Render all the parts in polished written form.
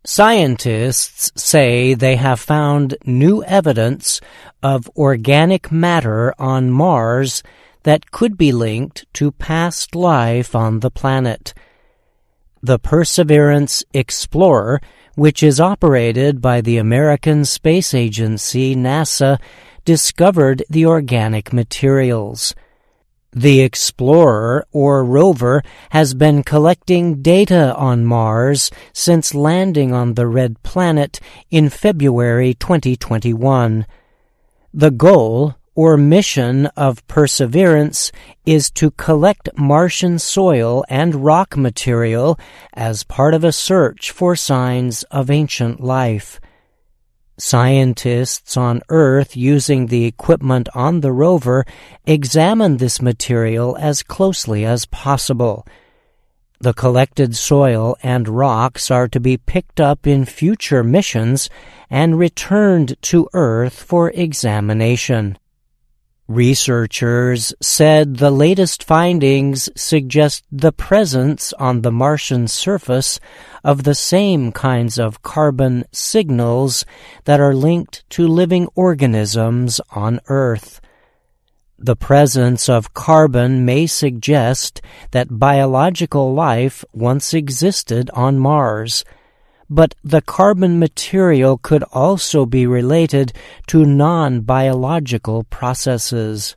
Scientists say they have found new evidence of organic matter on Mars that could be linked to past life on the planet. The Perseverance Explorer, which is operated by the American Space Agency, NASA, discovered the organic materials. The Explorer, or rover, has been collecting data on Mars since landing on the Red Planet in February 2021. The goal, or mission, of Perseverance is to collect Martian soil and rock material as part of a search for signs of ancient life. Scientists on Earth using the equipment on the rover examine this material as closely as possible. The collected soil and rocks are to be picked up in future missions and returned to Earth for examination. Researchers said the latest findings suggest the presence on the Martian surface of the same kinds of carbon signals that are linked to living organisms on Earth. The presence of carbon may suggest that biological life once existed on Mars, but the carbon material could also be related to non-biological processes.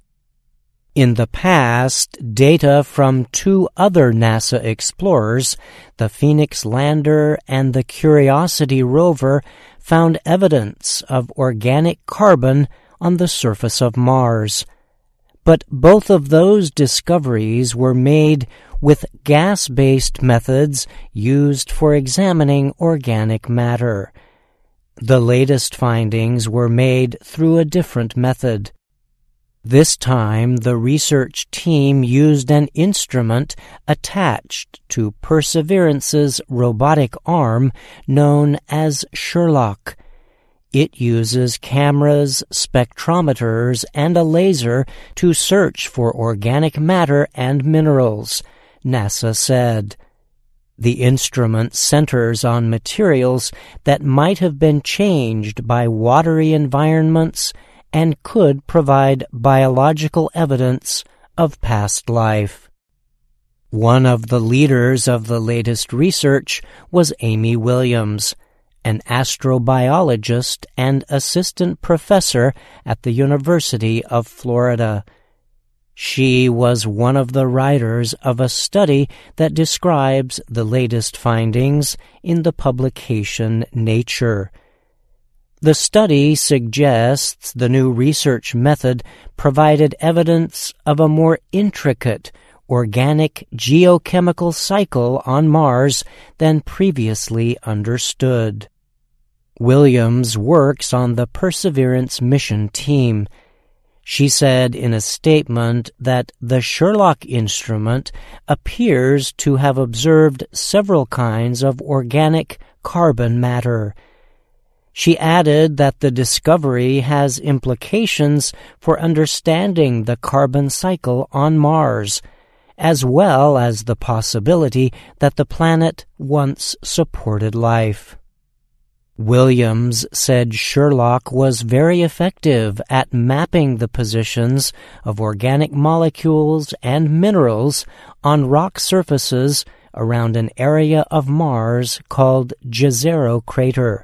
In the past, data from two other NASA explorers, the Phoenix Lander and the Curiosity rover, found evidence of organic carbon on the surface of Mars. But both of those discoveries were made with gas-based methods used for examining organic matter. The latest findings were made through a different method. This time, the research team used an instrument attached to Perseverance's robotic arm known as Sherlock. It uses cameras, spectrometers, and a laser to search for organic matter and minerals, NASA said. The instrument centers on materials that might have been changed by watery environments and could provide biological evidence of past life. One of the leaders of the latest research was Amy Williams, an astrobiologist and assistant professor at the University of Florida. She was one of the writers of a study that describes the latest findings in the publication Nature. The study suggests the new research method provided evidence of a more intricate organic geochemical cycle on Mars than previously understood. Williams works on the Perseverance mission team. She said in a statement that the Sherlock instrument appears to have observed several kinds of organic carbon matter. She added that the discovery has implications for understanding the carbon cycle on Mars, as well as the possibility that the planet once supported life. Williams said Sherlock was very effective at mapping the positions of organic molecules and minerals on rock surfaces around an area of Mars called Jezero Crater.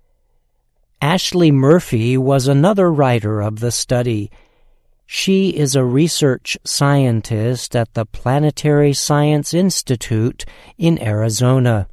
Ashley Murphy was another writer of the study. She is a research scientist at the Planetary Science Institute in Arizona.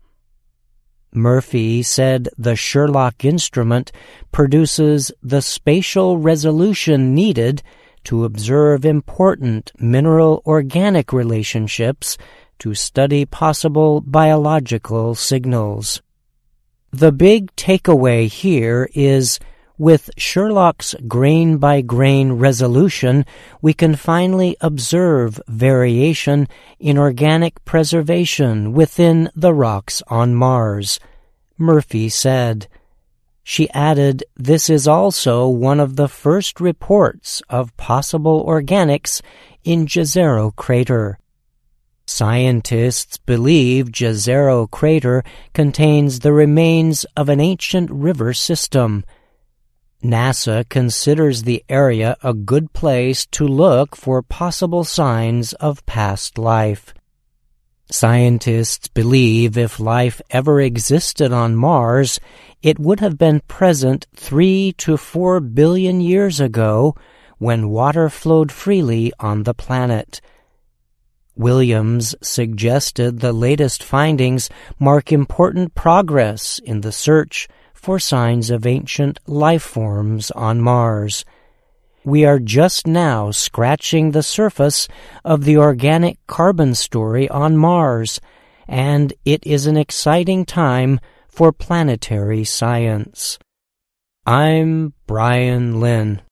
Murphy said the Sherlock instrument produces the spatial resolution needed to observe important mineral-organic relationships to study possible biological signals. The big takeaway here is, with Sherlock's grain-by-grain resolution, we can finally observe variation in organic preservation within the rocks on Mars, Murphy said. She added, this is also one of the first reports of possible organics in Jezero Crater. Scientists believe Jezero crater contains the remains of an ancient river system. NASA considers the area a good place to look for possible signs of past life. Scientists believe if life ever existed on Mars, it would have been present 3 to 4 billion years ago when water flowed freely on the planet. Williams suggested the latest findings mark important progress in the search for signs of ancient life forms on Mars. We are just now scratching the surface of the organic carbon story on Mars, and it is an exciting time for planetary science. I'm Brian Lynn.